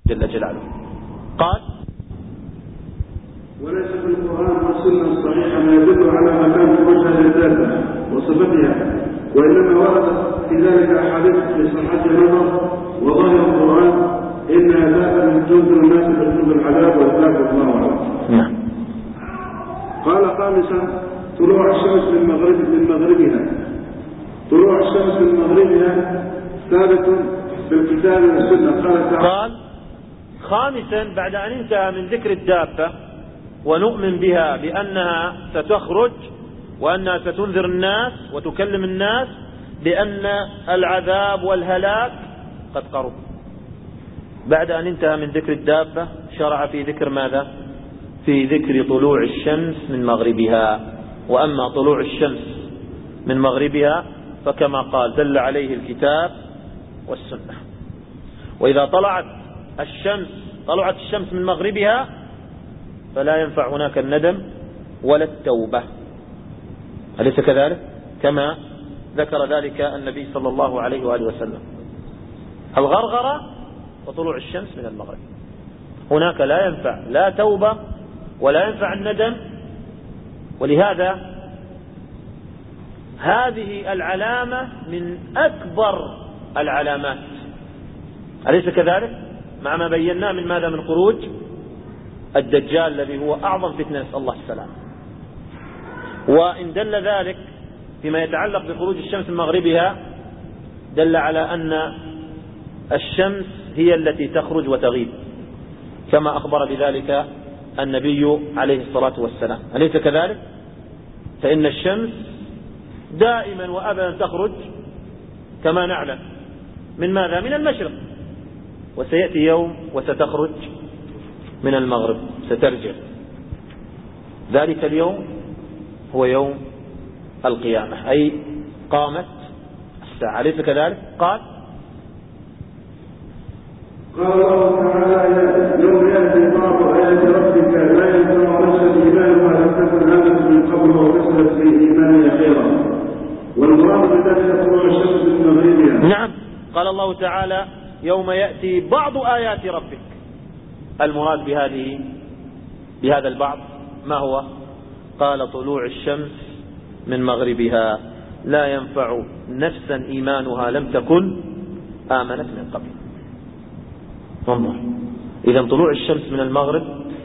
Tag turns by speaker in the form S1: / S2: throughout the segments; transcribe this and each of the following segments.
S1: جل جلاله. قال:
S2: وليس في القرآن والسنة الصحيحة ما يدل على مكان وجه الذات وصفتها، وإنما وردت في ذلك أحاديث في صحة النظر وظاهر القرآن إنها دائما تنزل الناس بحدود العذاب والعذاب الله أعلم. قال: خامسا: طلوع الشمس من مغربها. طلوع الشمس من مغربها ثابت بالكتاب والسنة.
S1: قال: خامسا، بعد أن انتهى من ذكر الدابة ونؤمن بها بأنها ستخرج وأنها ستنذر الناس وتكلم الناس بأن العذاب والهلاك قد قرب، بعد أن انتهى من ذكر الدابة شرع في ذكر ماذا؟ في ذكر طلوع الشمس من مغربها. وأما طلوع الشمس من مغربها فكما قال دل عليه الكتاب والسنة. وإذا طلعت الشمس من مغربها فلا ينفع هناك الندم ولا التوبة، أليس كذلك؟ كما ذكر ذلك النبي صلى الله عليه وآله وسلم. الغرغرة وطلوع الشمس من المغرب، هناك لا ينفع لا توبة ولا ينفع الندم. ولهذا هذه العلامة من أكبر العلامات، أليس كذلك؟ مع ما بيناه من ماذا؟ من خروج الدجال الذي هو أعظم فتنة، نسأل الله السلامة. وإن دل ذلك فيما يتعلق بخروج الشمس من مغربها دل على أن الشمس هي التي تخرج وتغيب، كما أخبر بذلك النبي عليه الصلاة والسلام، أليس كذلك؟ فإن الشمس دائما وأبدا تخرج كما نعلم من ماذا؟ من المشرق، وسيأتي يوم وستخرج من المغرب، سترجع. ذلك اليوم هو يوم القيامة، أي قامت الساعة، أليس كذلك؟ قال
S2: الله تعالى: يوم يأتي بعض آيات ربك لا ينفع نفسا إيمانها لم تكن آمنت من قبل وكسبت في إيمانها خيرا. والمراد بذلك طلوع الشمس من مغربها.
S1: نعم، قال الله تعالى: يوم يأتي بعض آيات ربك. المراد بهذا البعض ما هو؟ قال: طلوع الشمس من مغربها لا ينفع نفسا إيمانها لم تكن آمنت من قبل. انظر، إذا طلوع الشمس من المغرب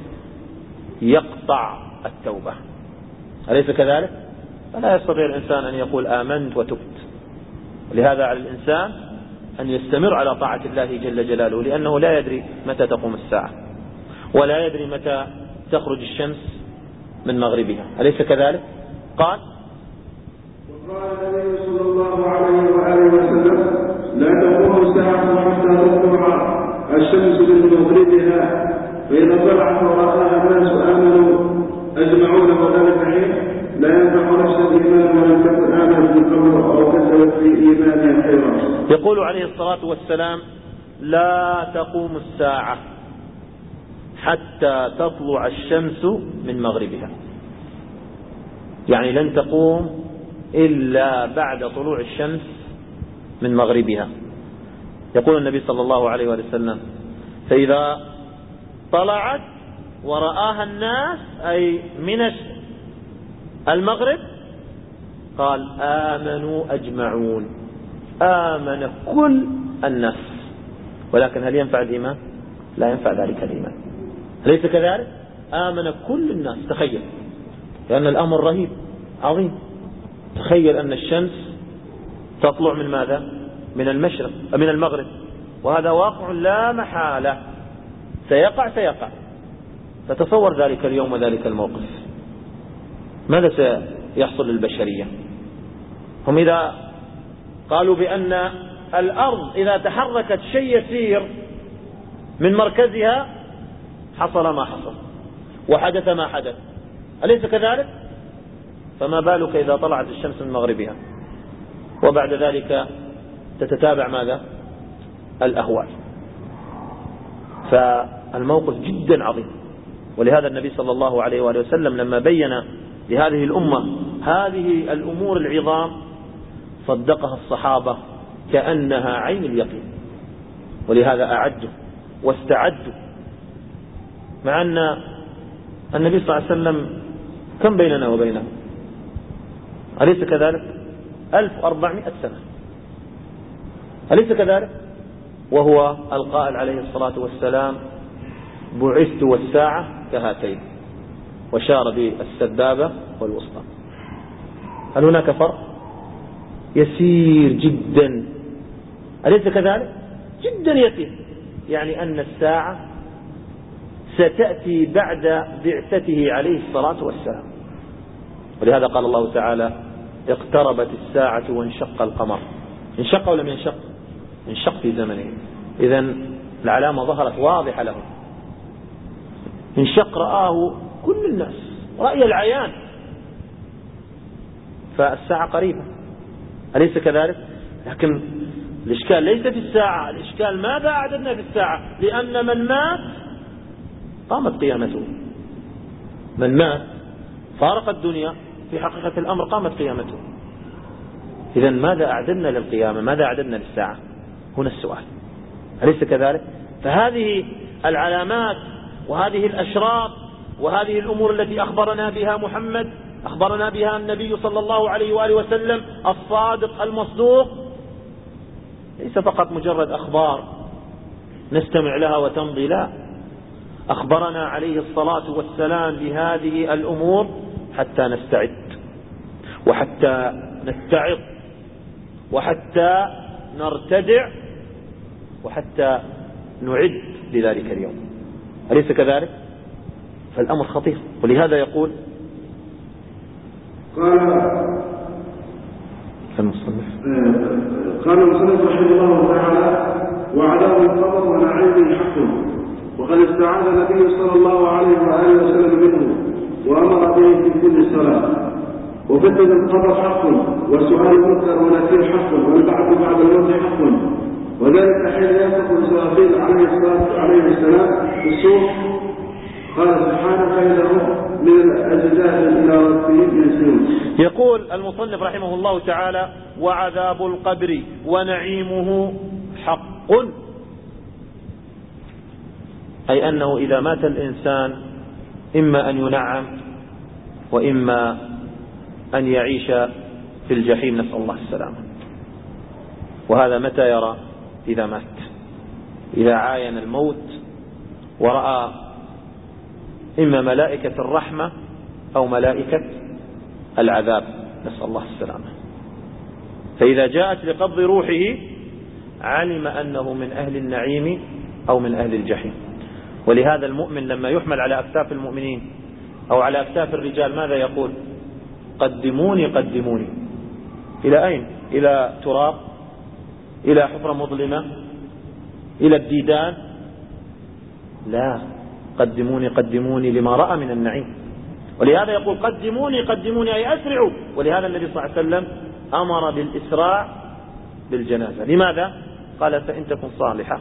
S1: يقطع التوبة، أليس كذلك؟ فلا يستطيع الإنسان أن يقول آمنت وتبت. لهذا على الإنسان أن يستمر على طاعة الله جل جلاله، لأنه لا يدري متى تقوم الساعة ولا يدري متى تخرج الشمس من مغربها، أليس كذلك؟ قال:
S2: وقال النبي صلى الله عليه وآله وسلم: لا تقوم الساعة حتى تطلع الشمس من مغربها، فإذا طلعت ورآها الناس آمنوا أجمعون، وذلك حين لا ينفع نفسا إيمان ولم تكن آمنت من قبل أو كسبت في إيمانها خيرا.
S1: يقول عليه الصلاة والسلام: لا تقوم الساعة حتى تطلع الشمس من مغربها، يعني لن تقوم إلا بعد طلوع الشمس من مغربها. يقول النبي صلى الله عليه وسلم: فإذا طلعت ورآها الناس أي من المغرب قال: آمنوا أجمعون، آمن كل الناس. ولكن هل ينفع الإيمان؟ لا ينفع ذلك الإيمان، أليس كذلك؟ آمن كل الناس. تخيل، لأن الأمر رهيب عظيم. تخيل أن الشمس تطلع من ماذا؟ من المشرق، من المغرب، وهذا واقع لا محالة، سيقع. فتصور ذلك اليوم وذلك الموقف، ماذا سيحصل للبشرية؟ هم إذا قالوا بأن الأرض إذا تحركت شيء يسير من مركزها حصل ما حصل وحدث ما حدث، أليس كذلك؟ فما بالك إذا طلعت الشمس من مغربها وبعد ذلك تتتابع ماذا؟ الأهوال. فالموقف جدا عظيم. ولهذا النبي صلى الله عليه وآله وسلم لما بين لهذه الأمة هذه الأمور العظام صدقها الصحابة كأنها عين اليقين، ولهذا أعدوا واستعدوا، مع أن النبي صلى الله عليه وسلم كم بيننا وبينه؟ أليس كذلك؟ 1400 سنة، أليس كذلك؟ وهو القائل عليه الصلاة والسلام: بعثت والساعة كهاتين، وشار بالسبابة والوسطى. هل هناك فرق؟ يسير جدا، أليس كذلك؟ جدا يسير. يعني أن الساعة ستأتي بعد بعثته عليه الصلاة والسلام. ولهذا قال الله تعالى: اقتربت الساعة وانشق القمر. انشق ولم ينشق؟ انشق في زمنه. إذن العلامة ظهرت واضحة لهم. انشق رآه كل الناس رأي العيان، فالساعة قريبة، أليس كذلك؟ لكن الإشكال ليس في الساعة، الإشكال ماذا أعددنا في الساعة؟ لأن من مات قامت قيامته، من مات فارق الدنيا في حقيقة الأمر قامت قيامته. إذن ماذا أعددنا للقيامة؟ ماذا أعددنا للساعة؟ هنا السؤال، أليس كذلك؟ فهذه العلامات وهذه الأشراط وهذه الأمور التي أخبرنا بها محمد، أخبرنا بها النبي صلى الله عليه وآله وسلم الصادق المصدوق، ليس فقط مجرد أخبار نستمع لها وتمضي، لا، أخبرنا عليه الصلاة والسلام بهذه الأمور حتى نستعد، وحتى نتعظ، وحتى نرتدع، وحتى نعد لذلك اليوم، أليس كذلك؟ فالأمر خطير. ولهذا يقول
S2: قال المصنف رحمه الله تعالى: وعذاب القبر ونعيمه حق، وقد استعاذ النبي صلى الله عليه وآله وسلم منه وأمر به في كل صلاة. وفتنة القبر حق، وسؤال المنكر ونكير حق، والبعث بعد الموت حق، وذلك حين ينفخ إسرافيل عليه السلام في الصور قال سبحانه: فإذا هم من الأجداث إلى ربهم ينسلون.
S1: يقول المصنف رحمه الله تعالى: وعذاب القبر ونعيمه حق، أي أنه إذا مات الإنسان إما أن ينعم وإما أن يعيش في الجحيم، نسأل الله السلامة. وهذا متى يرى؟ إذا مات، إذا عاين الموت ورأى إما ملائكة الرحمة أو ملائكة العذاب، نسأل الله السلامة. فإذا جاءت لقبض روحه علم أنه من أهل النعيم أو من أهل الجحيم. ولهذا المؤمن لما يحمل على أكتاف المؤمنين أو على أكتاف الرجال ماذا يقول؟ قدموني قدموني. إلى أين؟ إلى تراب؟ إلى حفرة مظلمة؟ إلى الديدان؟ لا، قدموني قدموني لما رأى من النعيم. ولهذا يقول قدموني قدموني أي أسرعوا. ولهذا النبي صلى الله عليه وسلم أمر بالإسراع بالجنازة. لماذا؟ قال: فإن تكن صالحة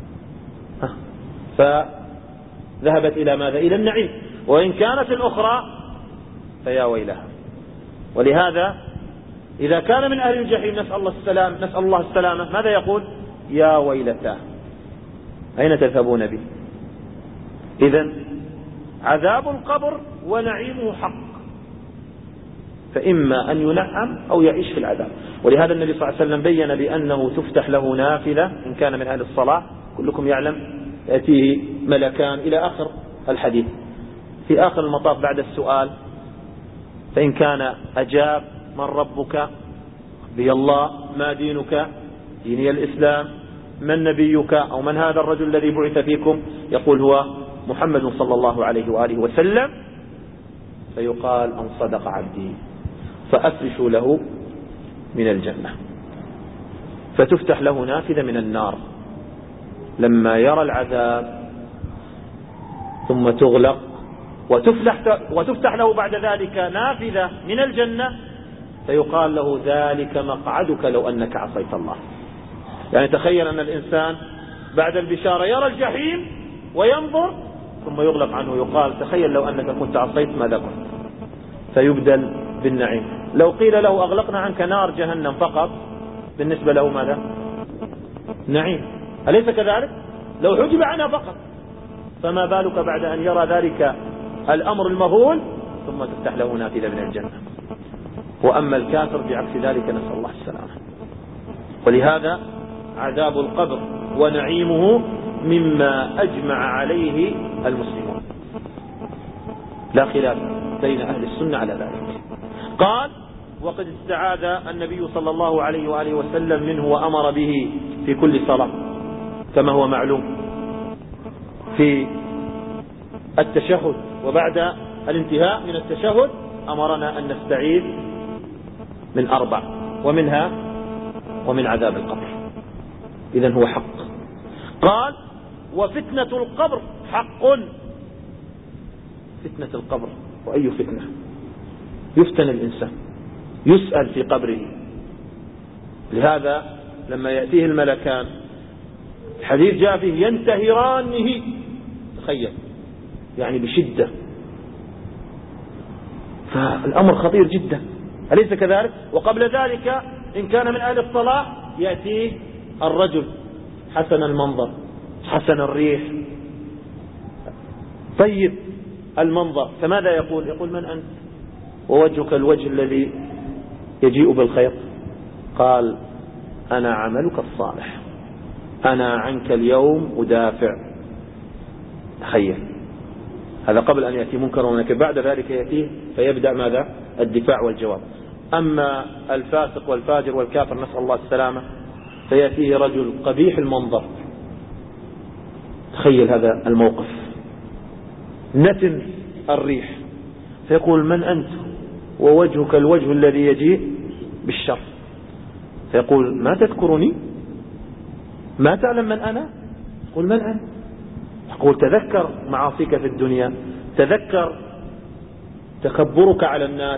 S1: فذهبت إلى ماذا؟ إلى النعيم، وإن كانت الأخرى فيا ويلها. ولهذا إذا كان من أهل الجحيم نسأل الله السلامة، ماذا يقول؟ يا ويلتاه، أين تذهبون به؟ إذن عذاب القبر ونعيمه حق، فإما أن ينعم أو يعيش في العذاب. ولهذا النبي صلى الله عليه وسلم بين بأنه تفتح له نافذة إن كان من أهل الصلاة، كلكم يعلم، يأتيه ملكان إلى آخر الحديث. في آخر المطاف بعد السؤال فإن كان أجاب: من ربك؟ ربي الله. ما دينك؟ ديني الإسلام. من نبيك؟ أو من هذا الرجل الذي بعث فيكم؟ يقول: هو محمد صلى الله عليه وآله وسلم. فيقال: أن صدق عبدي، فأفرشوا له من الجنة. فتفتح له نافذة من النار لما يرى العذاب، ثم تغلق وتفتح له بعد ذلك نافذة من الجنة، فيقال له: ذلك مقعدك لو أنك عصيت الله. يعني تخيل أن الإنسان بعد البشارة يرى الجحيم وينظر، ثم يغلق عنه، يقال: تخيل لو أنك كنت عصيت ماذا كنت؟ فيبدل بالنعيم. لو قيل له: أغلقنا عنك نار جهنم فقط، بالنسبة له ماذا؟ نعيم، أليس كذلك؟ لو حجب عنها فقط، فما بالك بعد أن يرى ذلك الأمر المهول ثم تفتح له نافذة من الجنة. وأما الكافر بعكس ذلك، نسأل الله السلامة. ولهذا عذاب القبر ونعيمه مما أجمع عليه المسلمون، لا خلاف بين أهل السنة على ذلك. قال: وقد استعاذ النبي صلى الله عليه وآله وسلم منه وأمر به في كل صلاة، كما هو معلوم في التشهد، وبعد الانتهاء من التشهد أمرنا أن نستعيذ من 4، ومنها ومن عذاب القبر. إذن هو حق. قال: وفتنة القبر حق. فتنة القبر، وأي فتنة؟ يفتن الإنسان، يسأل في قبره. لهذا لما يأتيه الملكان، الحديث جاء فيه ينتهرانه، تخيل، يعني بشدة، فالأمر خطير جدا، أليس كذلك؟ وقبل ذلك إن كان من أهل الصلاة يأتيه الرجل حسن المنظر، حسن الريح، طيب المنظر، فماذا يقول؟ يقول: من أنت؟ ووجهك الوجه الذي يجيء بالخير. قال: أنا عملك الصالح، أنا عنك اليوم أدافع. تخيل، هذا قبل أن يأتي منكر ونكر، بعد ذلك يأتيه فيبدأ ماذا؟ الدفاع والجواب. أما الفاسق والفاجر والكافر، نسأل الله السلامة، فيأتيه رجل قبيح المنظر. تخيل هذا الموقف، نتن الريح، فيقول: من أنت؟ ووجهك الوجه الذي يجيء بالشر. فيقول: ما تذكرني؟ ما تعلم من أنا؟ يقول: من أنت؟ يقول: تذكر معاصيك في الدنيا، تذكر تكبرك على الناس،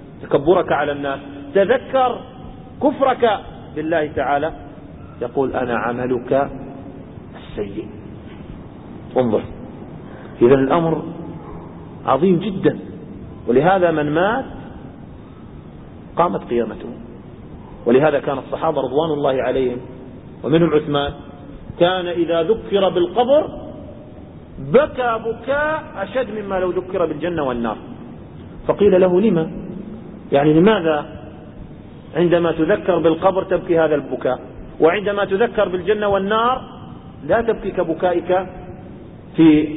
S1: تذكر كفرك بالله تعالى. يقول: أنا عملك السيء. انظر، إذن الأمر عظيم جدا. ولهذا من مات قامت قيامته. ولهذا كان الصحابة رضوان الله عليهم ومنهم عثمان، كان إذا ذكر بالقبر بكى بكاء أشد مما لو ذكر بالجنة والنار. فقيل له: لما؟ يعني لماذا عندما تذكر بالقبر تبكي هذا البكاء، وعندما تذكر بالجنة والنار لا تبكي كبكائك في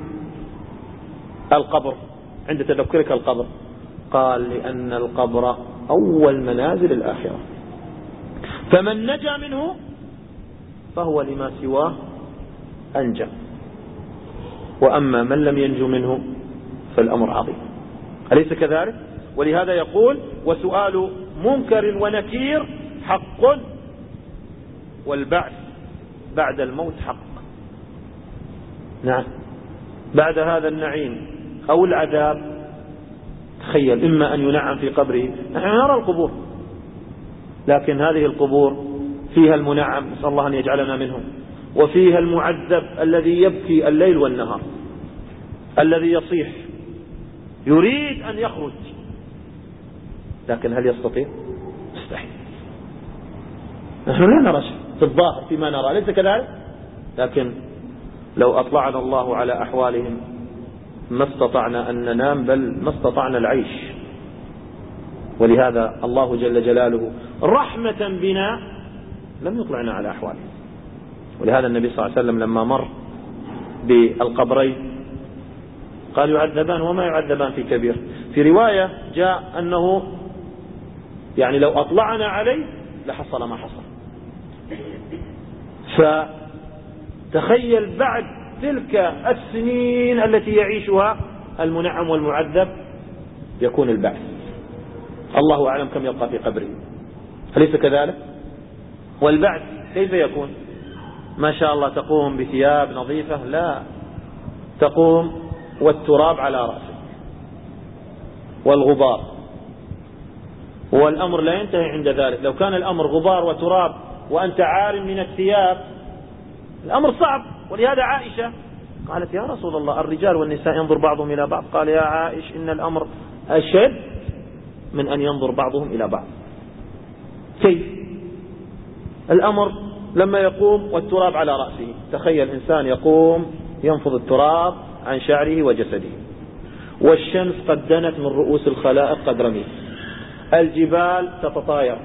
S1: القبر عند تذكرك القبر؟ قال: لأن القبر أول منازل الآخرة، فمن نجا منه فهو لما سواه أنجى، وأما من لم ينجو منه فالأمر عظيم، أليس كذلك؟ ولهذا يقول: وسؤال منكر ونكير حق، والبعث بعد الموت حق. نعم، بعد هذا النعيم أو العذاب، تخيل، إما أن ينعم في قبره، نحن نرى القبور، لكن هذه القبور فيها المنعم، نسأل الله أن يجعلنا منهم، وفيها المعذب الذي يبكي الليل والنهار، الذي يصيح يريد أن يخرج، لكن هل يستطيع؟ مستحيل. نحن لا نرى شيء في الظاهر فيما نرى، ليس كذلك؟ لكن لو أطلعنا الله على أحوالهم ما استطعنا أن ننام، بل ما استطعنا العيش. ولهذا الله جل جلاله رحمة بنا لم يطلعنا على أحوالهم. ولهذا النبي صلى الله عليه وسلم لما مر بالقبرين قال: يعذبان وما يعذبان في كبير. في رواية جاء أنه يعني لو أطلعنا عليه لحصل ما حصل. فتخيل بعد تلك السنين التي يعيشها المنعم والمعذب يكون البعث. الله أعلم كم يبقى في قبره، أليس كذلك؟ والبعث كيف يكون؟ ما شاء الله تقوم بثياب نظيفة، لا، تقوم والتراب على رأسك والغبار، والأمر لا ينتهي عند ذلك. لو كان الأمر غبار وتراب وأنت عار من الثياب الأمر صعب. ولهذا عائشة قالت: يا رسول الله، الرجال والنساء ينظر بعضهم إلى بعض. قال: يا عائش، إن الأمر أشد من أن ينظر بعضهم إلى بعض. كيف؟ الأمر لما يقوم والتراب على رأسه. تخيل إنسان يقوم ينفض التراب عن شعره وجسده، والشمس قد دنت من رؤوس الخلائق قد رميت، الجبال تتطاير،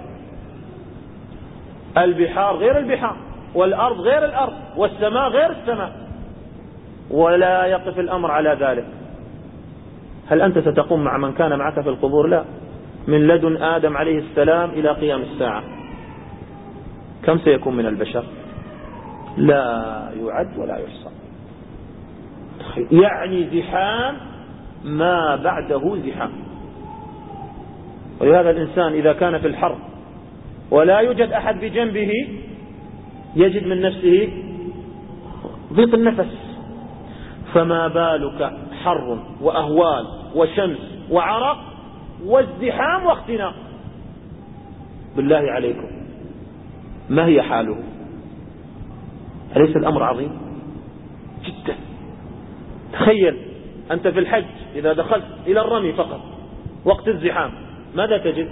S1: البحار غير البحار، والأرض غير الأرض، والسماء غير السماء، ولا يقف الأمر على ذلك. هل أنت ستقوم مع من كان معك في القبور؟ لا. من لدن آدم عليه السلام إلى قيام الساعة كم سيكون من البشر؟ لا يعد ولا يحصى. يعني زحام ما بعده زحام. ولهذا الإنسان إذا كان في الحر ولا يوجد أحد بجنبه يجد من نفسه ضيق النفس، فما بالك حر وأهوال وشمس وعرق وازدحام واختناق؟ بالله عليكم ما هي حاله؟ أليس الأمر عظيم جدا؟ تخيل أنت في الحج إذا دخلت إلى الرمي فقط وقت الزحام ماذا تجد؟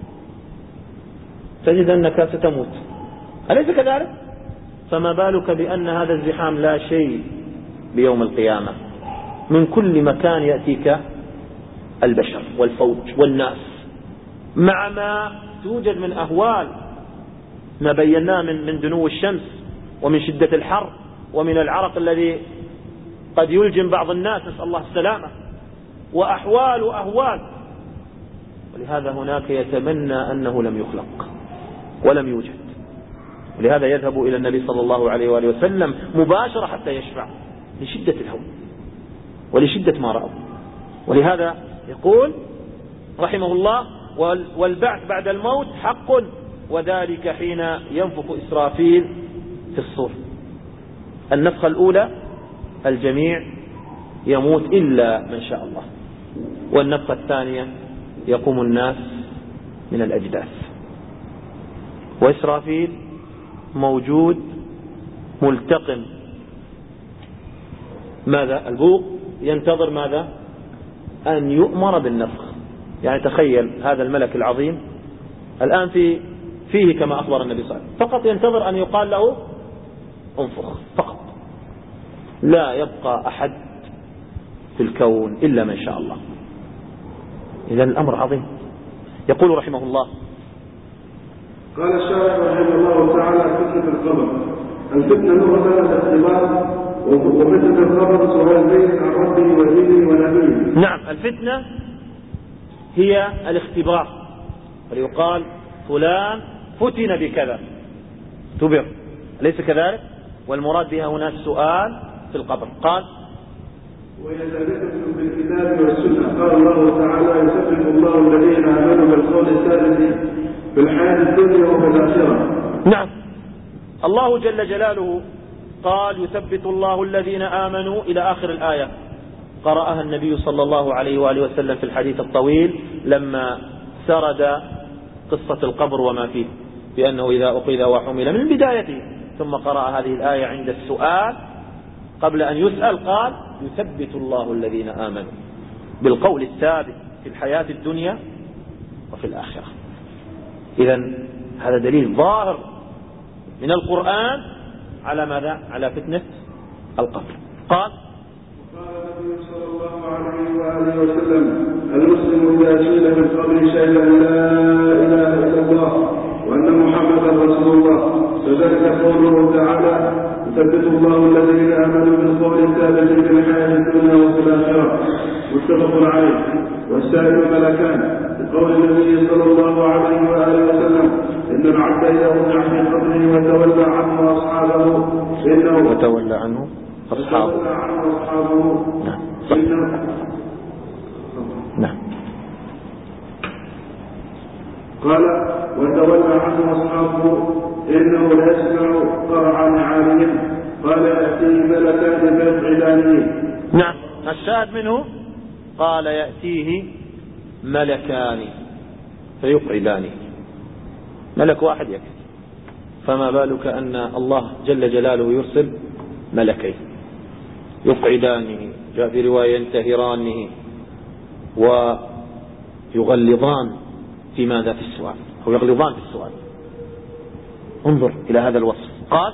S1: تجد أنك ستموت، أليس كذلك؟ فما بالك بأن هذا الزحام لا شيء بيوم القيامة. من كل مكان يأتيك البشر والفوج والناس، مع ما توجد من أهوال ما بيناه من دنو الشمس ومن شدة الحر ومن العرق الذي قد يلجم بعض الناس، نسأل الله السلامة، وأحوال وأهوال. ولهذا هناك يتمنى أنه لم يخلق ولم يوجد، ولهذا يذهب إلى النبي صلى الله عليه وآله وسلم مباشرة حتى يشفع لشدة الهول ولشدة ما رأوا. ولهذا يقول رحمه الله: والبعث بعد الموت حق، وذلك حين ينفخ إسرافيل في الصور. النفخة الأولى الجميع يموت إلا من شاء الله، والنفخة الثانية يقوم الناس من الأجداث، وإسرافيل موجود ملتقم ماذا؟ البوق، ينتظر ماذا؟ أن يؤمر بالنفخ. يعني تخيل هذا الملك العظيم الآن فيه كما أخبر النبي صلى الله عليه وسلم، فقط ينتظر أن يقال له انفخ فقط، لا يبقى أحد في الكون إلا من شاء الله. إذن الأمر عظيم. يقول رحمه الله:
S2: قال الشارح رحمه الله تعالى: فتنة القبر. الفتنة لغة الاختبار، وفتنة القبر سؤال زيد عن ربه ودينه ونبيه.
S1: نعم، الفتنة هي الاختبار، وليقال فلان فتن بكذا، اختبر، أليس كذلك؟ والمراد بها هنا السؤال في القبر. قال:
S2: وهي ثابتة بالكتاب والسنة. قال الله تعالى: يثبت الله الذين آمنوا بالقول الثابت في الحياة الدنيا وفي الآخرة.
S1: نعم، الله جل جلاله قال: يثبت الله الذين آمنوا إلى آخر الآية. قرأها النبي صلى الله عليه وآله وسلم في الحديث الطويل لما سرد قصة القبر وما فيه، بأنه إذا أخذ وحمل من بدايته، ثم قرأ هذه الآية عند السؤال قبل أن يسأل، قال: يثبت الله الذين آمنوا بالقول الثابت في الحياة الدنيا وفي الآخرة. إذن هذا دليل ظاهر من القرآن على ماذا؟ على فتنة القبر. قال:
S2: النبي صلى الله عليه وآله وسلم: المسلم إذا سئل في القبر شهد أن لا إله إلا الله وأن محمدا رسول الله، فذلك قوله تعالى: يثبت الله الذين آمنوا بالقول الثابت في الحياة الدنيا وفي الآخرة. متفق عليه. والسائل ملكان، بقول النبي صلى الله عليه وآله وسلم: إن العبد إذا وضع في قبره وتولى عنه أصحابه إنه
S1: وتولى عنه أصحابه. نعم.
S2: قال: وتولى عنه أصحابه إنه لا يسمع قرع نعالهم. قال: يأتيه ملكان فيقعدانه.
S1: نعم، الشاهد منه قال: يأتيه ملكان فيقعدانه. ملك واحد يكفي، فما بالك أن الله جل جلاله يرسل ملكين يقعدانه. جاء في رواية ينتهرانه ويغلظان في ماذا؟ في السؤال، أو يغلظان في السؤال. انظر إلى هذا الوصف. قال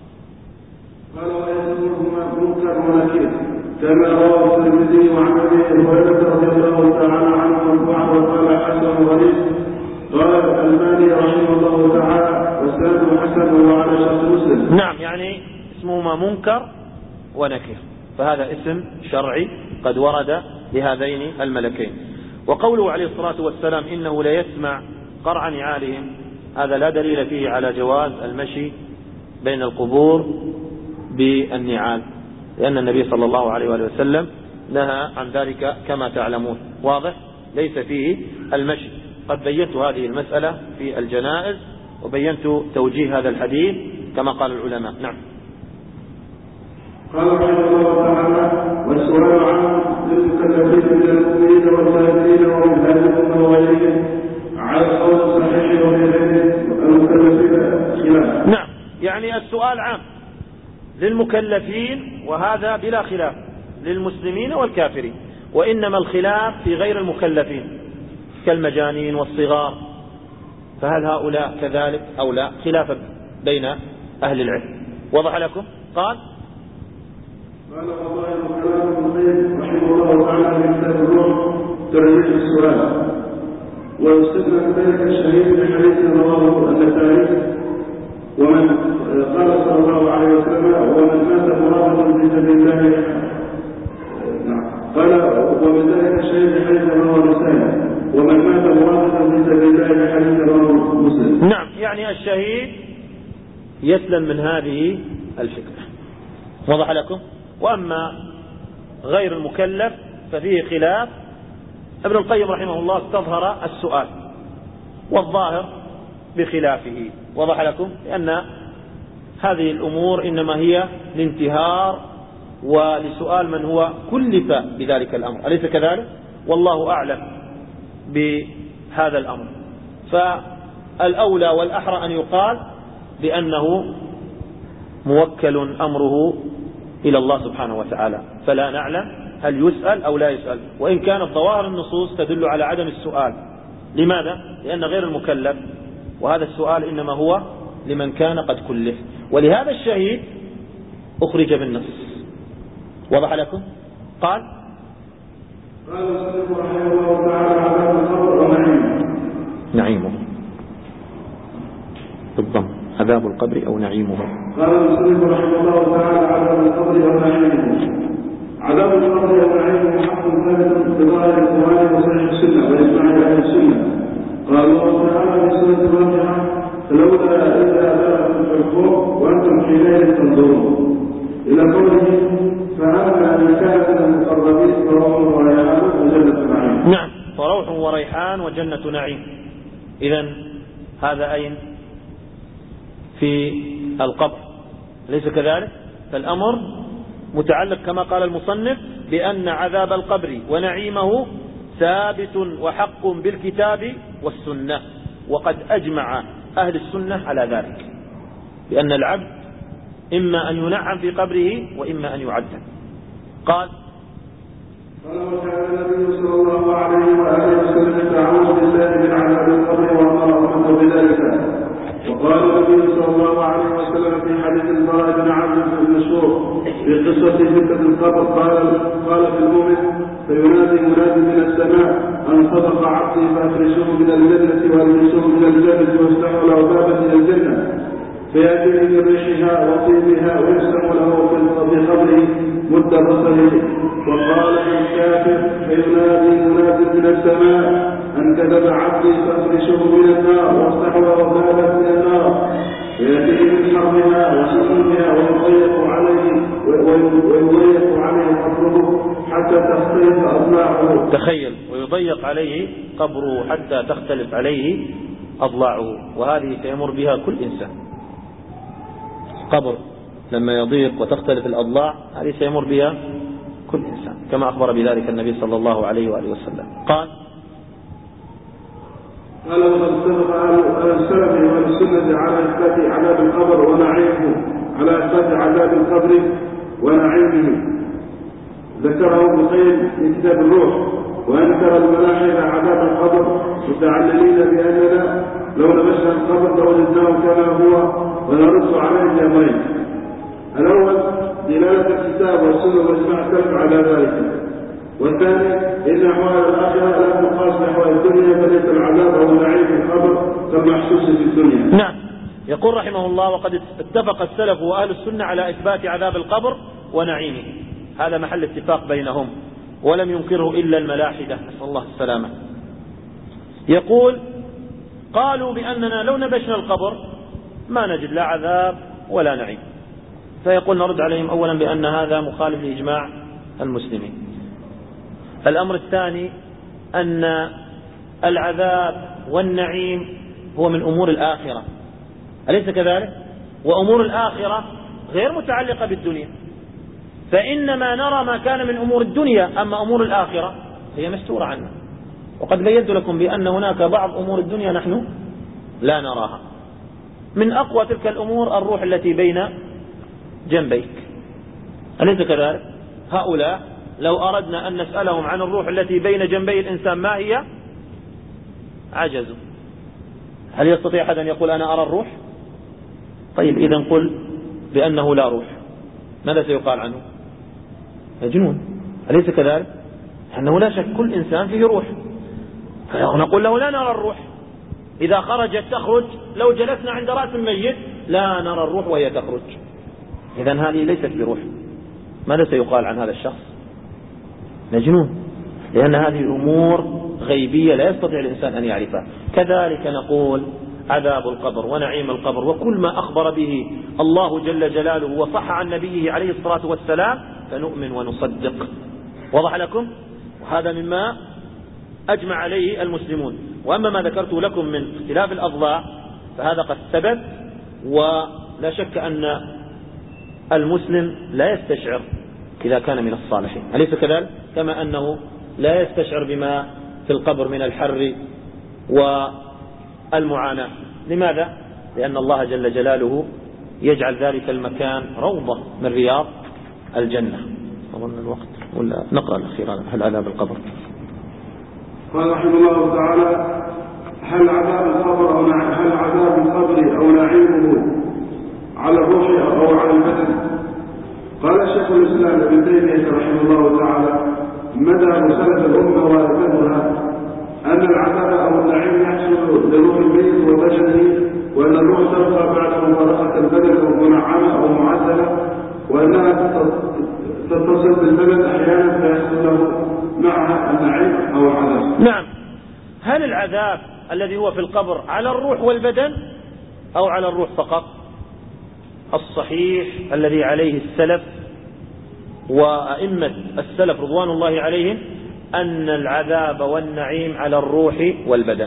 S2: ويسمعهما منكر ونكير كما روى الترمذي عن ابي هريره رضي الله تعالى عنه مرفوعا وقال حسن غريب. قال الألباني رحمه الله تعالى وسنده حسن وعلى شرط مسلم.
S1: نعم، يعني اسمهما منكر ونكير، فهذا اسم شرعي قد ورد لهذين الملكين. وقوله عليه الصلاة والسلام إنه لا يسمع قرع نعالهم، هذا لا دليل فيه على جواز المشي بين القبور بالنعال، لأن النبي صلى الله عليه وآله وسلم نهى عن ذلك كما تعلمون. واضح؟ ليس فيه المشي. قد بينت هذه المسألة في الجنائز وبينت توجيه هذا الحديث كما قال العلماء. نعم.
S2: قال رحمه الله تعالى والسؤال عنه للمكلفين من المؤمنين والمهاجرين والمهاجرين وغيرهم على القول الصحيح وغيرهم المكلفين خلاف.
S1: نعم، يعني السؤال عام للمكلفين وهذا بلا خلاف، للمسلمين والكافرين، وإنما الخلاف في غير المكلفين كالمجانين والصغار، فهل هؤلاء كذلك أو لا؟ خلاف بين أهل العلم. وضح لكم؟ قال
S2: والله كلام ابن القيم رحمه الله تعالى في كتاب الروح ترجيح السؤال، ويستثنى ذلك الشهيد بحديث رواه النسائي ومن قال صلى الله عليه وسلم ومن مات مرابطا في سبيل الله. قال ومن ذلك الشهيد بحديث رواه النسائي ومن مات مرابطا في سبيل الله بحديث رواه مسلم.
S1: نعم، يعني الشهيد يسلم من هذه الفكرة. وضح لكم؟ وأما غير المكلف ففيه خلاف. ابن القيم رحمه الله استظهر السؤال والظاهر بخلافه. وضح لكم؟ لأن هذه الأمور إنما هي لانتهار ولسؤال من هو كلف بذلك الأمر، أليس كذلك؟ والله أعلم بهذا الأمر. فالأولى والأحرى أن يقال بأنه موكل أمره إلى الله سبحانه وتعالى، فلا نعلم هل يسأل أو لا يسأل، وإن كانت ظواهر النصوص تدل على عدم السؤال. لماذا؟ لأن غير المكلف، وهذا السؤال إنما هو لمن كان قد كلف، ولهذا الشهيد أخرج بالنص. وضح لكم؟ قال
S2: المصنف رحمه الله تعالى عذاب القبر
S1: نعيمه بالضم، عذاب القبر أو نعيمه.
S2: قال المصنف رحمه الله تعالى عذاب القبر ونعيمه. عذاب القبر ونعيمه حق ثابت بظاهر القرآن وصحيح السنة وإجماع أهل السنة. قال الله تعالى في سورة الواقعة فلولا إذا بلغتم الحلقوم وأنتم حينئذ تنظرون إلى قوله فأما من كان من المقربين فروح وريحان وجنة نعيم.
S1: نعم، فروح وريحان وجنة نعيم. إذن هذا أين؟ في القبر، ليس كذلك؟ فالأمر متعلق كما قال المصنف بأن عذاب القبر ونعيمه ثابت وحق بالكتاب والسنة، وقد أجمع أهل السنة على ذلك، بأن العبد إما أن ينعم في قبره وإما أن يعذب. قال
S2: وكان النبي صلى الله عليه وآله وسلم يتعوذ بالله من عذاب القبر وأمر أمته بذلك. وقال النبي صلى الله عليه وسلم في حديث البراء بن عازب المشهور في قصة فتنة القبر قال في المؤمن فينادي منادي من السماء أن صدق عبدي فأفرشوه من الجنة وألبسوه من الجنة وافتحوا له بابا من الجنة فيأتي من ريحها وطيبها ويقسم له في قبره مد بصره. وقال الكافر فينادي مناد من السماء أن كذب عبدي فأفرشه من النار وافتحوا له بابا من النار فيأتي من حرها وسمومها ويضيق عليه قبره حتى تختلف أضلاعه.
S1: تخيل، ويضيق عليه قبره حتى تختلف عليه أضلاعه، وهذه سيمر بها كل إنسان. قبر لما يضيق وتختلف الأضلاع هذه سيمر بها كل إنسان، كما أخبر بذلك النبي صلى الله عليه وآله وسلم. قال
S2: وقد اتفق أهل السلف والسنة على إثبات عذاب القبر ونعيمه، على إثبات عذاب القبر ونعيمه. ذكره ابن القيم في كتاب الروح. وأنكر الملاحدة عذاب القبر متعللين بأننا لو لمسنا القبر لوجدناه كما هو ونرد عليه أمرين: الأول دلالة الكتاب والسنة والإجماع السلف على ذلك، والثاني إن أحوال الآخرة لا تقاس بأحوال الدنيا، فليس العذاب أو النعيم في القبر كالمحسوس في الدنيا.
S1: نعم. يقول رحمه الله: وقد اتفق السلف وأهل السنة على إثبات عذاب القبر ونعيمه، هذا محل اتفاق بينهم، ولم ينكره إلا الملاحدة، نسأل الله السلامة. يقول: قالوا بأننا لو نبشنا القبر ما نجد لا عذاب ولا نعيم. فيقول نرد عليهم أولا بأن هذا مخالف لإجماع المسلمين. الأمر الثاني أن العذاب والنعيم هو من أمور الآخرة، أليس كذلك؟ وأمور الآخرة غير متعلقة بالدنيا، فإنما نرى ما كان من أمور الدنيا، أما أمور الآخرة هي مستورة عنا. وقد بينت لكم بأن هناك بعض أمور الدنيا نحن لا نراها. من أقوى تلك الأمور الروح التي بين جنبيك، أليس كذلك؟ هؤلاء لو أردنا أن نسألهم عن الروح التي بين جنبي الإنسان ما هي عجزوا. هل يستطيع أحد أن يقول أنا أرى الروح؟ طيب إذن قل بأنه لا روح، ماذا سيقال عنه؟ مجنون، أليس كذلك؟ أنه لا شك كل إنسان فيه روح، فنقول له لا نرى الروح. إذا خرجت تخرج، لو جلسنا عند رأس الميت لا نرى الروح وهي تخرج، إذن هذه ليست بروح. ماذا سيقال عن هذا الشخص؟ مجنون، لأن هذه أمور غيبية لا يستطيع الإنسان أن يعرفها. كذلك نقول عذاب القبر ونعيم القبر وكل ما أخبر به الله جل جلاله وصح عن نبيه عليه الصلاة والسلام فنؤمن ونصدق. وضح لكم؟ وهذا مما أجمع عليه المسلمون. وأما ما ذكرت لكم من اختلاف الأضلاع فهذا قد ثبت، ولا شك أن المسلم لا يستشعر إذا كان من الصالحين، أليس كذلك؟ كما أنه لا يستشعر بما في القبر من الحر والمعاناة. لماذا؟ لأن الله جل جلاله يجعل ذلك المكان روضة من رياض الجنة. أظن الوقت ولا نقرأ الأخير هل عذاب القبر؟
S2: قال رحمه الله تعالى: هل عذاب القبر أو نعيمه على الروح أو على البدن؟ قال شيخ الإسلام ابن تيمية رحمه الله تعالى: مذهب سلف الأمة وأئمتها أن العذاب أو النعيم يحصل لروح الميت وبدنه، وأن الروح تبقى بعد مفارقة البدن أو منعمة أو معدلة، وأنها تتصل بالبدن أحيانا فيحصل له معها النعيم أو العذاب.
S1: نعم. هل العذاب الذي هو في القبر على الروح والبدن أو على الروح فقط؟ الصحيح الذي عليه السلف وأئمة السلف رضوان الله عليهم أن العذاب والنعيم على الروح والبدن.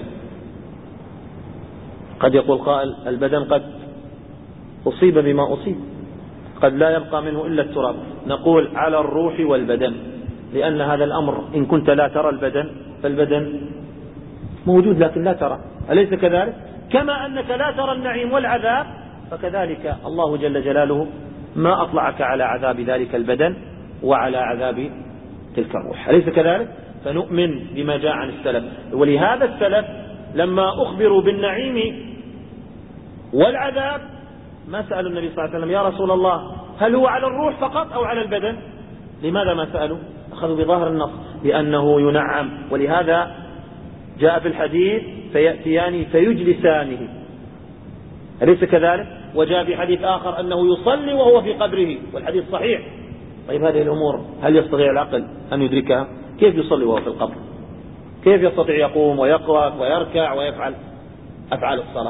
S1: قد يقول قائل البدن قد أصيب بما أصيب، قد لا يبقى منه إلا التراب. نقول على الروح والبدن، لأن هذا الأمر إن كنت لا ترى البدن فالبدن موجود لكن لا ترى، أليس كذلك؟ كما أنك لا ترى النعيم والعذاب فكذلك الله جل جلاله ما أطلعك على عذاب ذلك البدن وعلى عذاب تلك الروح، أليس كذلك؟ فنؤمن بما جاء عن السلف. ولهذا السلف لما أخبروا بالنعيم والعذاب ما سألوا النبي صلى الله عليه وسلم يا رسول الله هل هو على الروح فقط أو على البدن؟ لماذا ما سألوا؟ أخذوا بظاهر النص لأنه ينعم. ولهذا جاء في الحديث فيأتيان فيجلسانه، أليس كذلك؟ وجاء في حديث آخر أنه يصلي وهو في قبره، والحديث صحيح. طيب هذه الأمور هل يستطيع العقل أن يدركها؟ كيف يصلي وهو في القبر؟ كيف يستطيع يقوم ويقرأ ويركع ويفعل أفعال الصلاة؟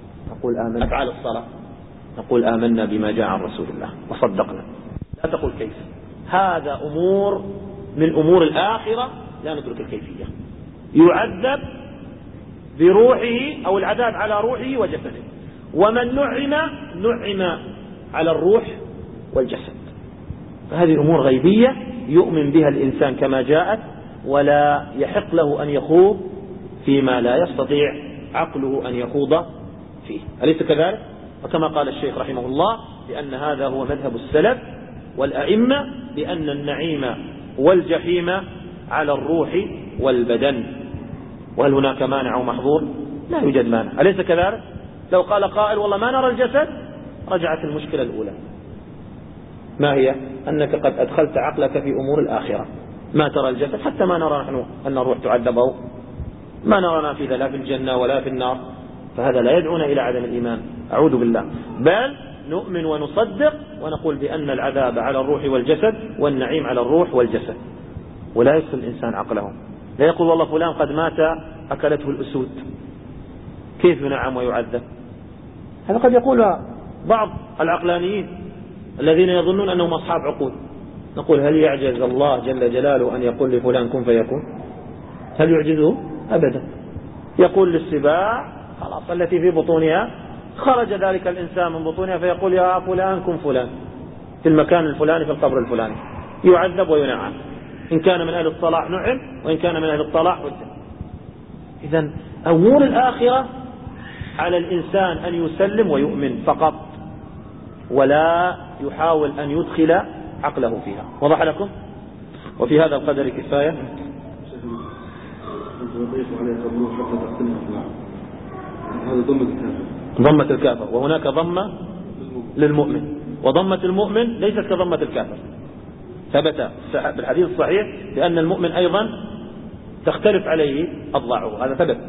S1: نقول آمنا بما جاء عن رسول الله وصدقنا. لا تقول كيف، هذا أمور من أمور الآخرة لا ندرك الكيفية. يعذب بروحه أو العذاب على روحه وجسده، ومن نعم على الروح والجسد. فهذه أمور غيبية يؤمن بها الإنسان كما جاءت، ولا يحق له أن يخوض فيما لا يستطيع عقله أن يخوض فيه، أليس كذلك؟ وكما قال الشيخ رحمه الله بأن هذا هو مذهب السلف والأئمة، بأن النعيم والجحيم على الروح والبدن. وهل هناك مانع ومحظور؟ لا يوجد مانع، أليس كذلك؟ لو قال قائل والله ما نرى الجسد رجعت المشكلة الأولى، ما هي؟ أنك قد أدخلت عقلك في أمور الآخرة. ما ترى الجسد، حتى ما نرى نحن أن الروح تعذبه، ما نرانا في لا في الجنة ولا في النار، فهذا لا يدعونا إلى عدم الإيمان، أعوذ بالله، بل نؤمن ونصدق ونقول بأن العذاب على الروح والجسد والنعيم على الروح والجسد. ولا يدخل الإنسان عقله، لا يقول والله فلان قد مات أكلته الأسود، كيف ينعم ويعذب؟ هذا قد يقولها بعض العقلانيين الذين يظنون أنهم أصحاب عقول. نقول هل يعجز الله جل جلاله أن يقول لفلان كن فيكون؟ هل يعجزه؟ أبدا. يقول للسباع خلاص التي في بطونها، خرج ذلك الإنسان من بطونها فيقول يا فلان كن فلان في المكان الفلاني في القبر الفلاني، يعذب وينعم، إن كان من أهل الصلاح نعم، وإن كان من أهل الطلاح عذب. إذن أمور الآخرة على الإنسان أن يسلم ويؤمن فقط، ولا يحاول أن يدخل عقله فيها. وضح لكم؟ وفي هذا القدر كفاية.
S2: هذا
S1: ضمة الكافر، وهناك ضمة للمؤمن، وضمة المؤمن ليست كضمة الكافر، ثبت بالحديث الصحيح بأن المؤمن أيضا تختلف عليه أضلاعه، هذا ثبت.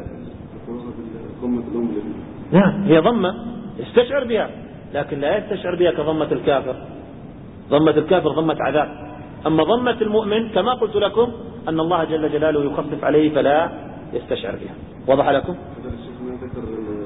S1: نعم هي ضمة يستشعر بها، لكن لا يستشعر بها كضمة الكافر. ضمة الكافر ضمة عذاب، أما ضمة المؤمن كما قلت لكم أن الله جل جلاله يخفف عليه فلا يستشعر بها. وضح لكم؟
S2: ذكر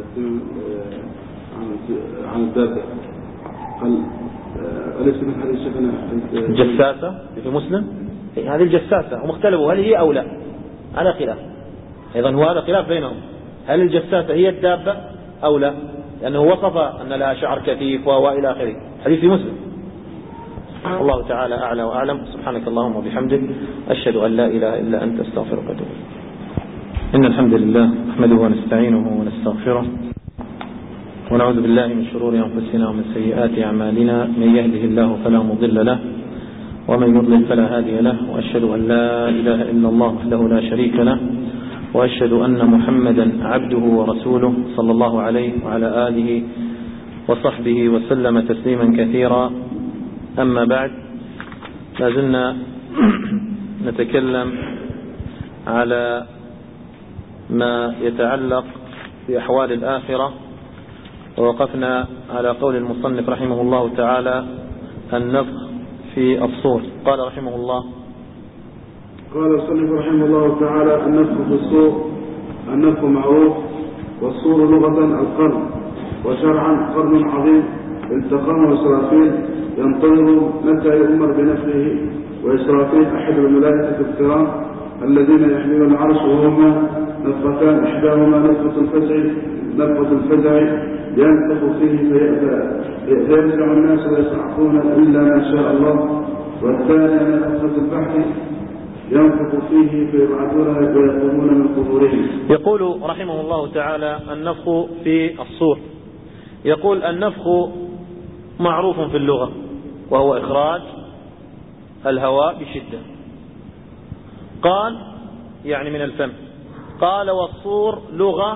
S2: عن الدابة، قال أليس من حديث شيخنا
S1: الجساسة في مسلم؟ هذه الجساسة ومختلفوا هل هي أو لا، على خلاف أيضا، هو هذا خلاف بينهم، هل الجساسة هي الدابة أو لا، لأنه وصف أن لها شعر كثيف وإلى آخره، حديث في مسلم. الله تعالى أعلى وأعلم. سبحانك اللهم وبحمدك، أشهد أن لا إله إلا أنت، أستغفرك وأتوب إليك. إن الحمد لله نحمده ونستعينه ونستغفره، ونعوذ بالله من شرور أنفسنا ومن سيئات أعمالنا، من يهده الله فلا مضل له ومن يضلل فلا هادي له، وأشهد أن لا إله إلا الله وحده لا شريك له، وأشهد أن محمدا عبده ورسوله صلى الله عليه وعلى آله وصحبه وسلم تسليما كثيرا. أما بعد، لازلنا نتكلم على ما يتعلق بأحوال الآخرة، ووقفنا على قول المصنف رحمه الله تعالى النفخ في الصور. قال رحمه الله:
S2: قال المصنف رحمه الله تعالى النفخ في الصور. النفخ معروف، والصور لغة القرن، وشرعا قرن عظيم التقامه إسرافيل ينتظر متى يؤمر بنفخه، وإسرافيل أحد الملائكة الكرام الذين يحملون العرش، وهما نفختان، إحداهما نفخة الفزع ينفخ فيه فيفزع الناس ويصعقون إلا ما شاء الله، والثانية نفخة البحث ينفخ فيه فيبعثون ويقومون من قبورهم.
S1: يقول رحمه الله تعالى النفخ في الصور. يقول النفخ معروف في اللغة، وهو إخراج الهواء بشدة. قال يعني من الفم. قال والصور لغة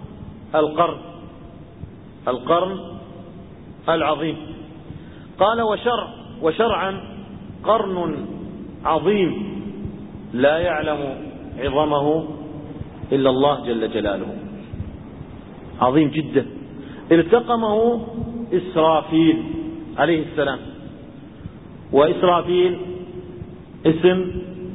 S1: القرن العظيم. قال وشرعا قرن عظيم لا يعلم عظمه إلا الله جل جلاله، عظيم جدا. التقمه إسرافيل عليه السلام، وإسرافيل اسم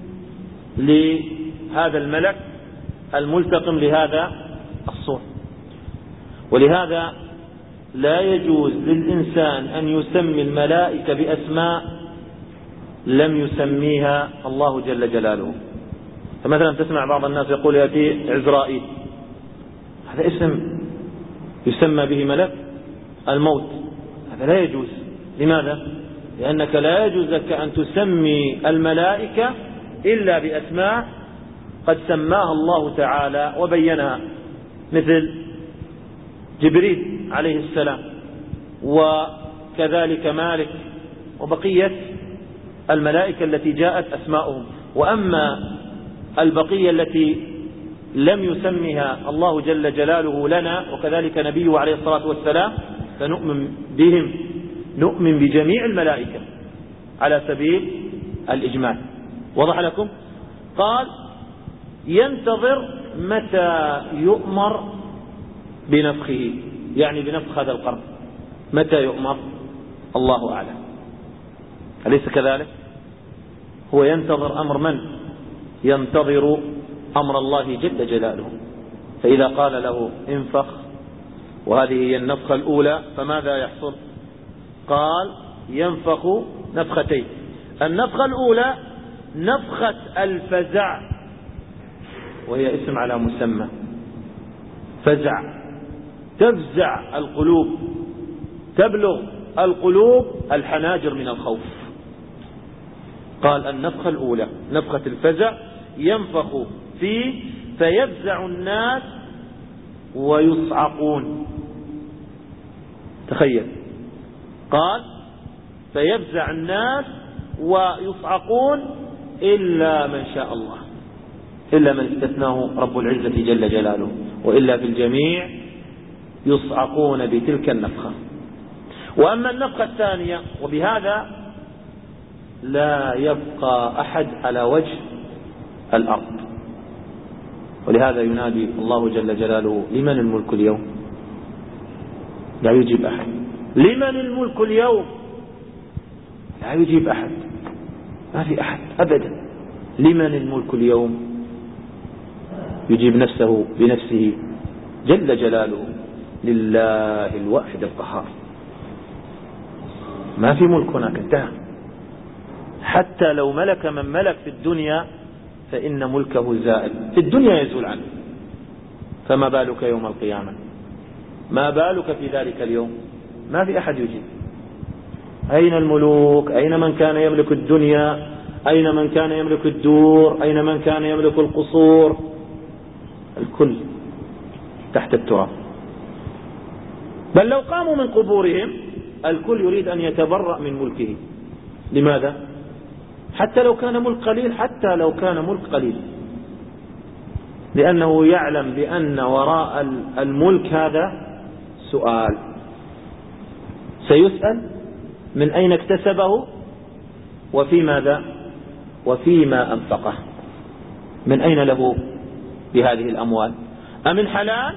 S1: لهذا الملك الملتقم لهذا الصور، ولهذا لا يجوز للإنسان أن يسمي الملائكة بأسماء لم يسميها الله جل جلاله. فمثلا تسمع بعض الناس يقول يأتي عزرائيل، هذا اسم يسمى به ملك الموت، هذا لا يجوز. لماذا؟ لأنك لا يجوز لك أن تسمي الملائكة إلا بأسماء قد سماها الله تعالى وبينها، مثل جبريل عليه السلام، وكذلك مالك، وبقية الملائكة التي جاءت أسماؤهم. وأما البقية التي لم يسمها الله جل جلاله لنا وكذلك نبيه عليه الصلاة والسلام، فنؤمن بهم، نؤمن بجميع الملائكة على سبيل الإجمال. وضح لكم؟ قال ينتظر متى يؤمر بنفخه، يعني بنفخ هذا القرن، متى يؤمر؟ الله أعلم. أليس كذلك؟ هو ينتظر أمر من؟ ينتظر أمر الله جل جلاله. فإذا قال له انفخ وهذه هي النفخة الأولى فماذا يحصل؟ قال ينفخ نفختين. النفخة الأولى نفخة الفزع، وهي اسم على مسمى، فزع، تفزع القلوب، تبلغ القلوب الحناجر من الخوف. قال النفخة الأولى نفخة الفزع ينفخ فيه فيفزع الناس ويصعقون. تخيل، قال فيفزع الناس ويصعقون إلا من شاء الله، إلا من استثناه رب العزة جل جلاله، وإلا في الجميع يصعقون بتلك النفخة. وأما النفخة الثانية، وبهذا لا يبقى أحد على وجه الأرض، ولهذا ينادي الله جل جلاله لمن الملك اليوم؟ لا يجيب أحد. لمن الملك اليوم؟ لا يجيب أحد، ما في أحد أبدا. لمن الملك اليوم؟ يجيب نفسه بنفسه جل جلاله، لله الواحد القهار. ما في ملك هناك، انتهى. حتى لو ملك من ملك في الدنيا فإن ملكه زائل، في الدنيا يزول عنه، فما بالك يوم القيامة؟ ما بالك في ذلك اليوم؟ ما في أحد يجيب. أين الملوك؟ أين من كان يملك الدنيا؟ أين من كان يملك الدور؟ أين من كان يملك القصور؟ الكل تحت التراب. بل لو قاموا من قبورهم الكل يريد أن يتبرأ من ملكه. لماذا؟ حتى لو كان ملك قليل، حتى لو كان ملك قليل، لأنه يعلم بأن وراء الملك هذا سؤال، سيسأل من أين اكتسبه وفي ماذا وفيما أنفقه. من أين له بهذه الأموال؟ أمن حلال؟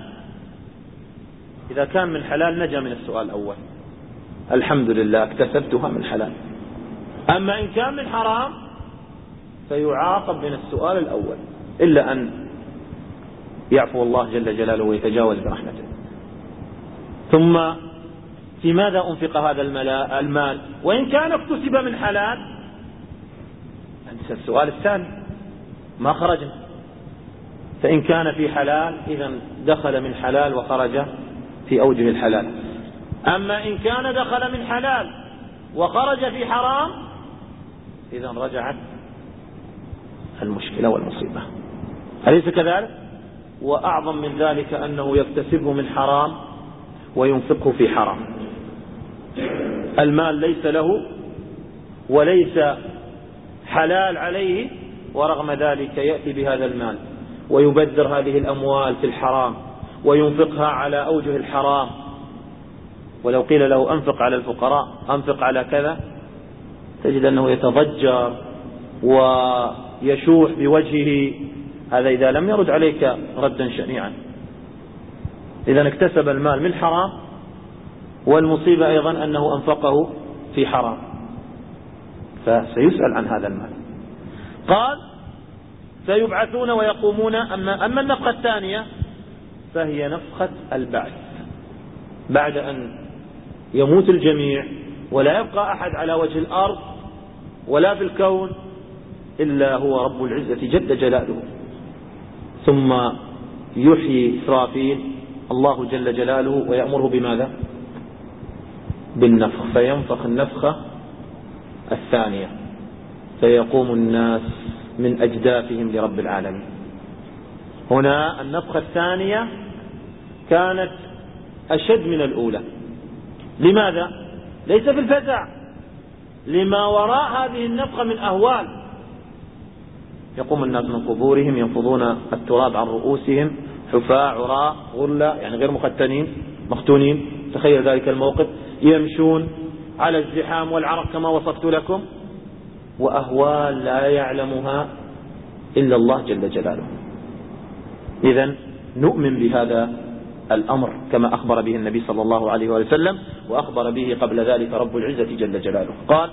S1: إذا كان من حلال نجا من السؤال الأول، الحمد لله اكتسبتها من حلال. أما إن كان من حرام فيعاقب من السؤال الأول، إلا أن يعفو الله جل جلاله ويتجاوز برحمته. ثم في ماذا أنفق هذا المال؟ وإن كان اكتسب من حلال أنسى السؤال الثاني، ما خرجنا. فإن كان في حلال إذا دخل من حلال وخرج في أوجه الحلال. أما إن كان دخل من حلال وخرج في حرام إذا رجعت المشكلة والمصيبة. أليس كذلك؟ وأعظم من ذلك أنه يكتسبه من حرام وينفقه في حرام. المال ليس له وليس حلال عليه، ورغم ذلك يأتي بهذا المال ويبذر هذه الأموال في الحرام وينفقها على أوجه الحرام. ولو قيل له أنفق على الفقراء، أنفق على كذا، تجد أنه يتضجر ويشوح بوجهه. هذا إذا لم يرد عليك ردا شنيعا. إذا اكتسب المال من حرام، والمصيبة أيضا أنه أنفقه في حرام، فسيسأل عن هذا المال. قال سيبعثون ويقومون. أما النفخة الثانية فهي نفخة البعث، بعد أن يموت الجميع ولا يبقى أحد على وجه الأرض ولا في الكون إلا هو رب العزة جل جلاله. ثم يحيي إسرافيل الله جل جلاله ويأمره بماذا؟ بالنفخ، فينفخ النفخة الثانية فيقوم الناس من أجدافهم لرب العالمين. هنا النفخة الثانية كانت أشد من الأولى. لماذا؟ ليس في الفزع، لما وراء هذه النفخة من أهوال. يقوم الناس من قبورهم ينفضون التراب عن رؤوسهم حفاة عراة غرلا، يعني غير مختونين، تخيل ذلك الموقف، يمشون على الزحام والعرق كما وصفت لكم، وأهوال لا يعلمها إلا الله جل جلاله. إذن نؤمن بهذا الأمر كما أخبر به النبي صلى الله عليه وسلم، وأخبر به قبل ذلك رب العزة جل جلاله. قال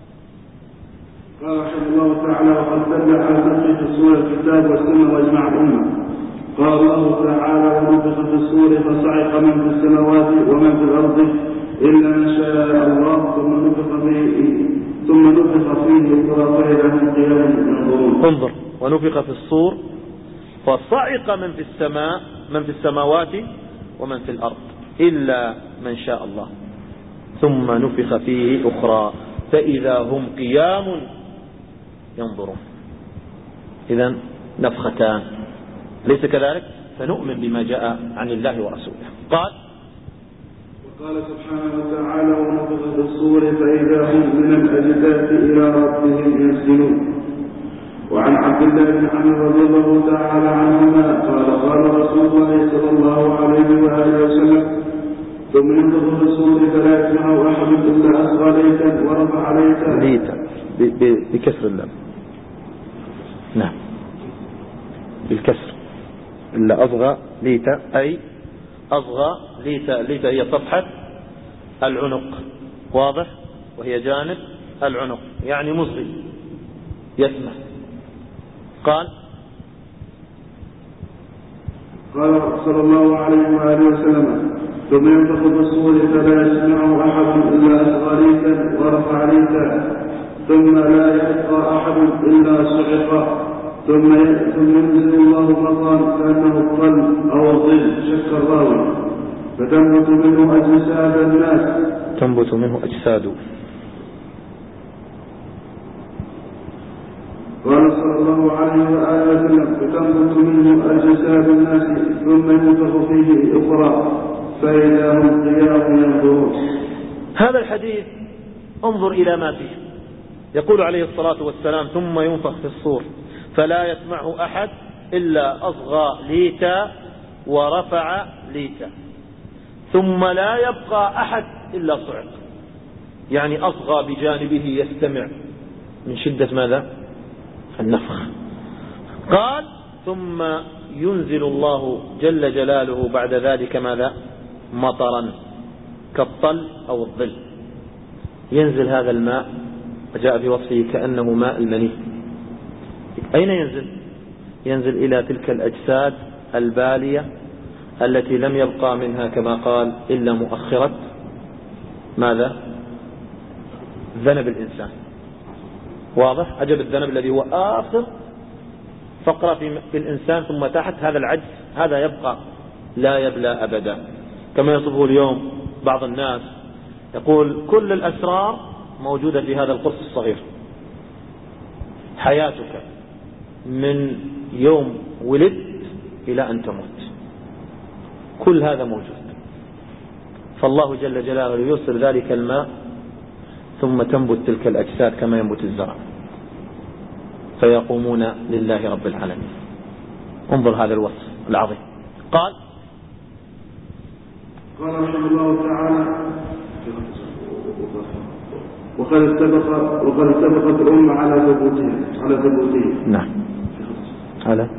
S2: رحمه الله تعالى: وقد دل على نفخ في الصور الكتاب والسنة وإجماع الأمة. قال الله تعالى: ونفخ في الصور فصعق من في السماوات ومن في الأرض إلا من شاء الله ثم نفخ فيه أخرى فإذا هم قيام ينظرون.
S1: انظر: ونفخ في الصور فصعق من في السماوات ومن في الأرض إلا من شاء الله ثم نفخ فيه أخرى فإذا هم قيام ينظرون. إذن نفختان، ليس كذلك؟ فنؤمن بما جاء عن الله ورسوله. قال:
S2: وقال سبحانه وتعالى: ونفخ في الصور فإذا هم من الأجداث إلى ربهم ينسلون. وعن عبد الله بن عمرو رضي الله تعالى عنهما قال: قال رسول الله صلى الله عليه وآله وسلم: ثم ينفخ في الصور فلا يسمع أحد إلا أصغى ليتا ورفع ليتا
S1: بكسر اللام. نعم، بالكسر. إلا أصغى ليتا، أي أصغى ليتا هي صفحة العنق، واضح، وهي جانب العنق، يعني مصغي يسمع. قال
S2: صلى الله عليه وآله وسلم: ثم ينفخ في الصور فلا يسمعه أحد إلا أصغى ليتا ورفع ليتا ثم لا يبقى أحد إلا صعق ثم ينزل الله مطرا كأنه الطل أو الظل شك الراوي فتنبت منه أجساد الناس.
S1: تنبت منه أجساد.
S2: قال صلى الله عليه وآله وسلم: فتنبت منه أجساد الناس ثم ينفخ فيه أخرى فإذا هم قيام ينظرون.
S1: هذا الحديث انظر إلى ما فيه. يقول عليه الصلاة والسلام: ثم ينفخ في الصور فلا يسمعه أحد إلا أصغى ليتا ورفع ليتا ثم لا يبقى أحد إلا صعق، يعني أصغى بجانبه يستمع من شدة ماذا؟ النفخ. قال: ثم ينزل الله جل جلاله بعد ذلك ماذا؟ مطرا كالطل أو الظل. ينزل هذا الماء، وجاء في وصفه كأنه ماء المني. أين ينزل؟ ينزل إلى تلك الأجساد البالية التي لم يبقى منها كما قال إلا مؤخرة ماذا؟ ذنب الإنسان. واضح؟ عجب الذنب الذي هو آخر فقرة في الإنسان، ثم تحت هذا العجز، هذا يبقى لا يبلى أبدا، كما يصفه اليوم بعض الناس، يقول كل الأسرار موجودة في هذا القرص الصغير. حياتك من يوم ولدت إلى أن تموت، كل هذا موجود. فالله جل جلاله يرسل ذلك الماء ثم تنبت تلك الأجساد كما ينبت الزرع، فيقومون لله رب العالمين. انظر هذا الوصف العظيم. قال
S2: رحمه الله تعالى: وقد اتفقت الأمة على ثبوته.
S1: نعم، على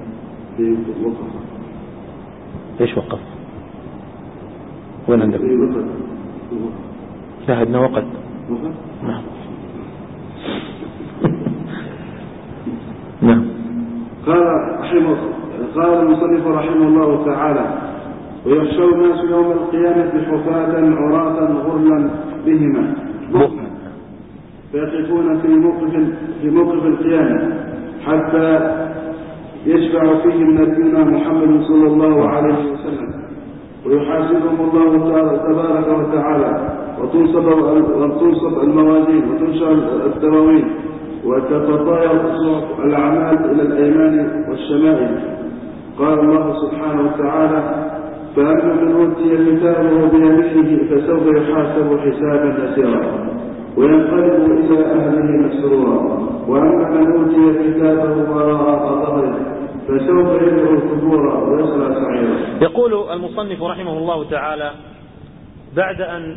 S1: ايش وقف؟ وين عندك؟ شاهدنا وقت. نعم. نعم.
S2: قال المصنف رحمه الله تعالى: ويحشر الناس يوم القيامة حفاة عراة غرلا بهما فيقفون في موقف القيامة حتى يشفع فيهم نبينا محمد صلى الله عليه وسلم ويحاسبهم الله تبارك وتعالى وتنصب الموازين وتنشر الدواوين وتتطاير الأعمال إلى الأيمان والشمائل. قال الله سبحانه وتعالى: فأما من أوتي كتابه بيمينه فسوف يحاسب حسابا يسيرا وينقلب إلى أهله مسرورا وأما من أوتي كتابه وراء ظهره فسوف يدعو ثبورا ويصلى سعيرا.
S1: يقول المصنف رحمه الله تعالى: بعد أن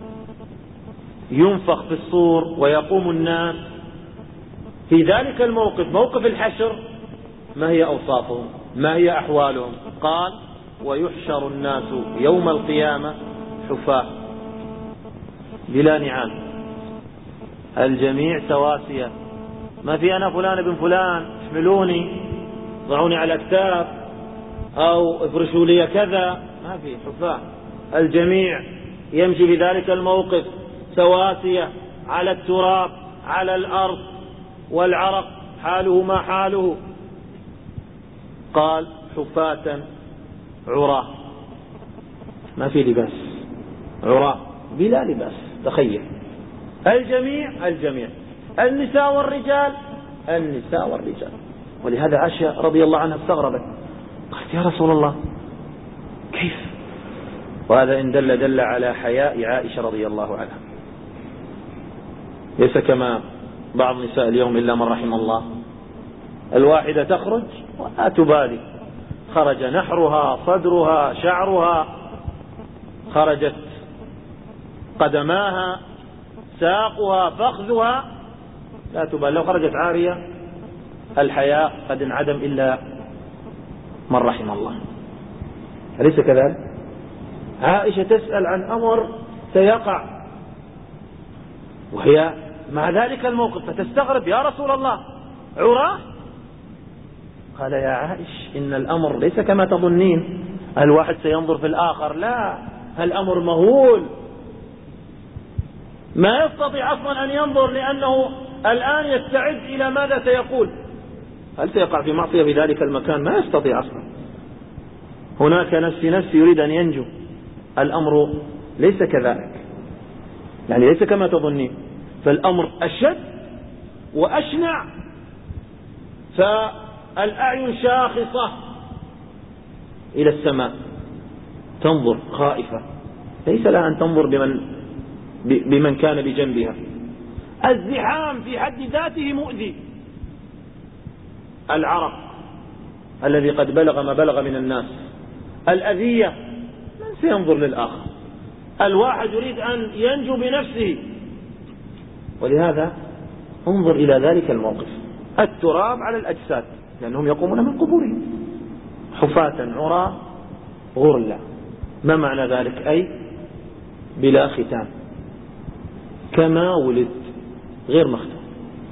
S1: ينفخ في الصور ويقوم الناس في ذلك الموقف، موقف الحشر، ما هي أوصافهم؟ ما هي أحوالهم؟ قال: ويحشر الناس يوم القيامة حفاة بلا نعال، الجميع سواسية، ما في أنا فلان ابن فلان احملوني ضعوني على أكتاف أو افرشوا لي كذا، ما في، حفاة، الجميع يمشي في ذلك الموقف سواسية على التراب على الأرض، والعرق حاله ما حاله. قال: حفاة عراة، ما في لباس، عراة بلا لباس. تخيل، الجميع النساء والرجال. ولهذا عائشة رضي الله عنها استغربت، قالت: يا رسول الله كيف؟ وهذا إن دل على حياء عائشة رضي الله عنها، ليس كما بعض نساء اليوم إلا من رحم الله، الواحدة تخرج ولا تبالي، خرج نحرها صدرها شعرها، خرجت قدماها ساقها فخذها، لا تبالي، لو خرجت عارية الحياء قد انعدم إلا من رحم الله. أليس كذلك؟ عائشة تسأل عن أمر سيقع وهي مع ذلك الموقف، فتستغرب: يا رسول الله عراة؟ قال: يا عائش، إن الأمر ليس كما تظنين، الواحد سينظر في الآخر، لا، الأمر مهول، ما يستطيع أصلا أن ينظر، لأنه الآن يستعد إلى ماذا سيقول، هل سيقع في معصية في ذلك المكان؟ ما يستطيع أصلا. هناك نفسي يريد أن ينجو، الأمر ليس كذلك، يعني ليس كما تظنين، فالأمر أشد وأشنع، فالأعين شاخصة إلى السماء تنظر خائفة، ليس لها أن تنظر بمن كان بجنبها. الزحام في حد ذاته مؤذي، العرق الذي قد بلغ ما بلغ من الناس، الأذية، من سينظر للآخر؟ الواحد يريد أن ينجو بنفسه. ولهذا انظر إلى ذلك الموقف، التراب على الأجساد، لأنهم يقومون من قبورهم، حفاة عراة غرلا. ما معنى ذلك؟ أي بلا ختام، كما ولد، غير مختوم،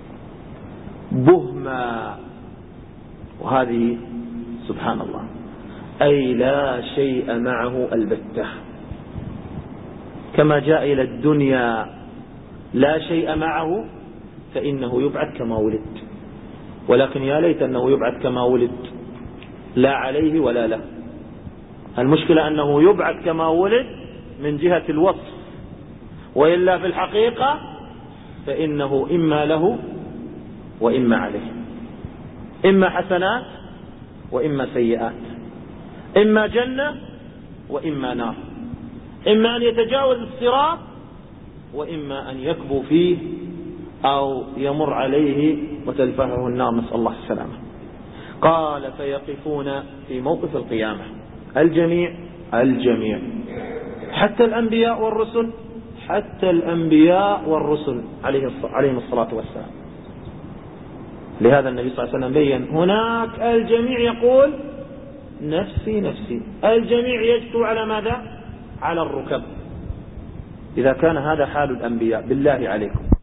S1: بهما. وهذه سبحان الله، أي لا شيء معه البتة، كما جاء إلى الدنيا لا شيء معه، فإنه يبعث كما ولد. ولكن يا ليت أنه يبعث كما ولد، لا عليه ولا له. المشكلة أنه يبعث كما ولد من جهة الوصف، وإلا في الحقيقة فإنه إما له وإما عليه، إما حسنات وإما سيئات، إما جنة وإما نار، إما أن يتجاوز الصراط وإما أن يكبو فيه أو يمر عليه وتلفحه النار، نسأل الله السلامة. قال: فيقفون في موقف القيامة الجميع، حتى الأنبياء والرسل عليهم الصلاة والسلام. لهذا النبي صلى الله عليه وسلم بين هناك الجميع يقول: نفسي نفسي، الجميع يجثو على ماذا؟ على الركب. إذا كان هذا حال الأنبياء، بالله عليكم